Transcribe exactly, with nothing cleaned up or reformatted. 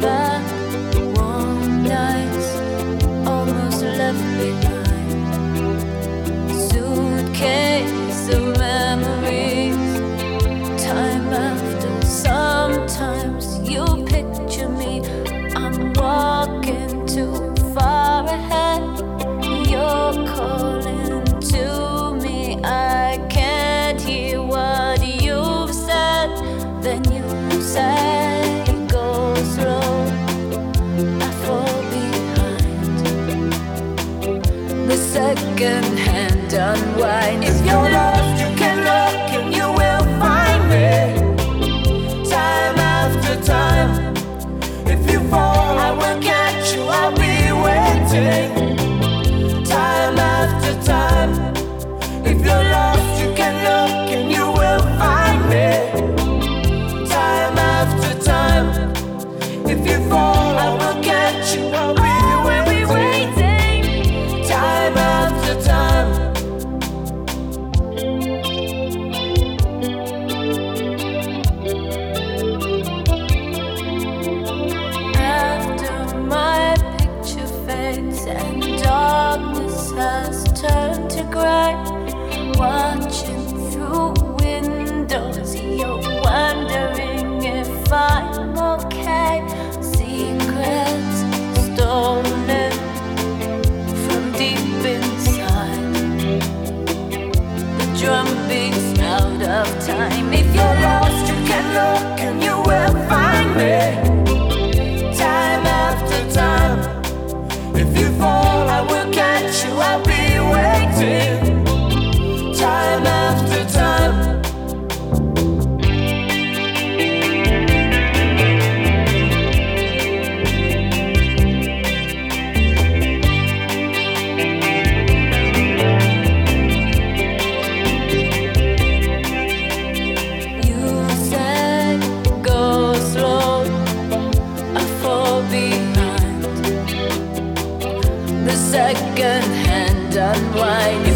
back. Warm nights almost left behind. Suitcase of memories. Time after, sometimes you picture me. I'm walking too far ahead. You're calling to me. I can't hear what you've said. Then you say, go slow. I fall behind. The second hand unwind. If you're lost, you can look and you will find me. Time after time. If you fall, I will catch you. I'll be waiting. Time after time. If you're lost, you can look and you will find me. Time after time. If you fall, I will catch you. I'll be waiting. Time after time. After my picture fades and darkness has turned to gray, watching through windows, you're wondering if I'm okay. Secrets stolen from deep inside. The drum beats out of time. If you're lost, you can look and you will find me. Time after time. If you fall, I will catch you. I'll be waiting. Time after time. You said go slow. I fall behind. The second hand unwind.